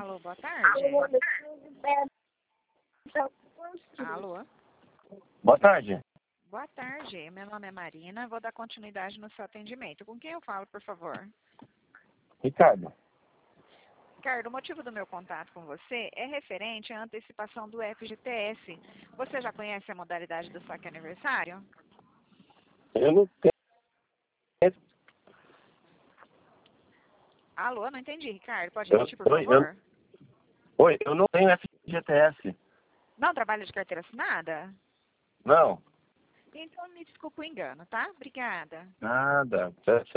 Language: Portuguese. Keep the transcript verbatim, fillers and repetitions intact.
Alô, boa tarde. Alô? Boa tarde. Boa tarde. Meu nome é Marina. Vou dar continuidade no seu atendimento. Com quem eu falo, por favor? Ricardo. Ricardo, o motivo do meu contato com você é referente à antecipação do F G T S. Você já conhece a modalidade do saque aniversário? Eu não tenho. Alô, não entendi, Ricardo. Pode Eu, repetir, por oi, favor? eu, oi, eu não tenho F G T S. Não trabalha de carteira assinada? Não. Então, me desculpa o engano, tá? Obrigada. Nada.